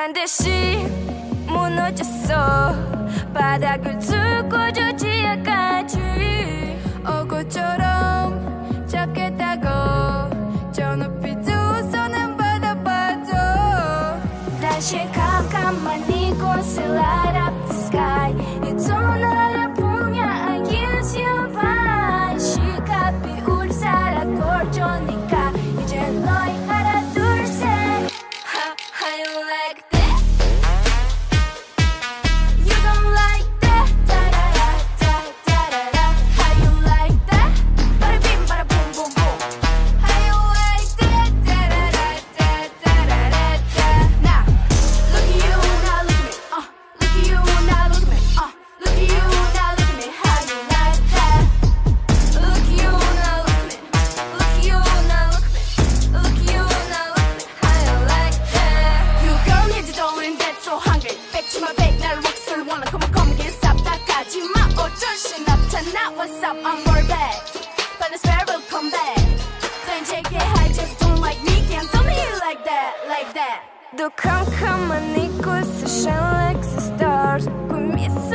반드시 무너졌어 바닥을 두고 저지하까지 어고처럼 작겠다고 저 높이 두 손은 받아봐도 다시 캄캄한 이곳을 light up the sky 이 손을 보면 I use your mind 시간이 우리 살아 골조니까 이제 너희 하나 둘셋 How you like that? You don't like that? Da-da-da-da-da-da. How you like that? Bada bing, bada boom, boom, boom. How you like that? Da-da-da-da-da-da-da-da. Now, look at you, now look at me. Look at you, now look at me. Look at you, now look at me. How you like that? Look at you, now look at me. Look at you, now look at me. Look at you, now look at me. How you like that? You girl need to don't that's so hungry. 백치마 백날 왁스를 원하 come get stop 닦아지 마 어쩔 수 없잖아. What's up? I'm more back. But the spare will come back. Then take it high, just don't like me. Can't tell me you like that, like that. 더 캄캄한 이곳을 shine like the stars. 꿈이 있어